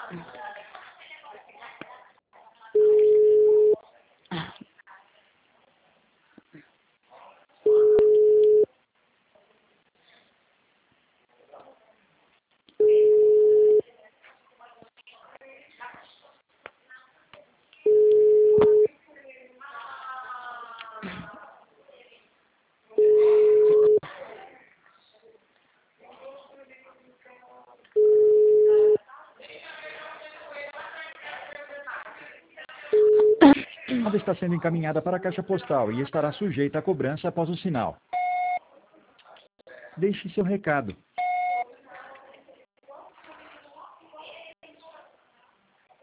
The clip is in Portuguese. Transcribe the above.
A chamada está sendo encaminhada para a caixa postal e estará sujeita a cobrança após o sinal. Deixe seu recado.